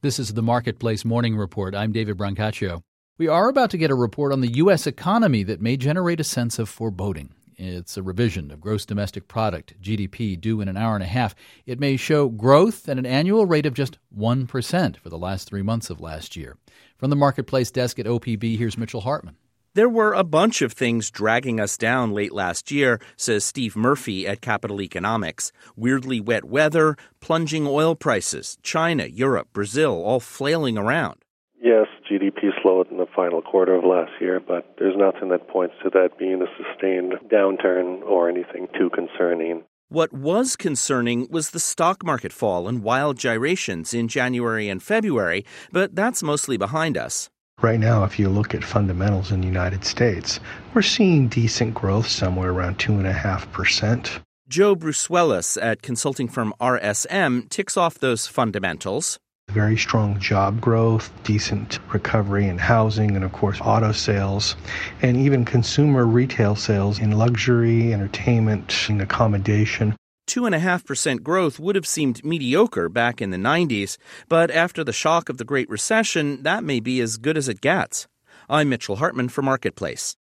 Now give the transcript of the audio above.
This is the Marketplace Morning Report. I'm David Brancaccio. We are about to get a report on the U.S. economy that may generate a sense of foreboding. It's a revision of gross domestic product, GDP, due in an hour and a half. It may show growth at an annual rate of just 1% for the last 3 months of last year. From the Marketplace desk at OPB, here's Mitchell Hartman. There were a bunch of things dragging us down late last year, says Steve Murphy at Capital Economics. Weirdly wet weather, plunging oil prices, China, Europe, Brazil, all flailing around. Yes, GDP slowed in the final quarter of last year, but there's nothing that points to that being a sustained downturn or anything too concerning. What was concerning was the stock market fall and wild gyrations in January and February, but that's mostly behind us. Right now, if you look at fundamentals in the United States, we're seeing decent growth somewhere around 2.5%. Joe Brusuelas at consulting firm RSM ticks off those fundamentals. Very strong job growth, decent recovery in housing, and of course auto sales, and even consumer retail sales in luxury, entertainment, and accommodation. 2.5% growth would have seemed mediocre back in the 90s, but after the shock of the Great Recession, that may be as good as it gets. I'm Mitchell Hartman for Marketplace.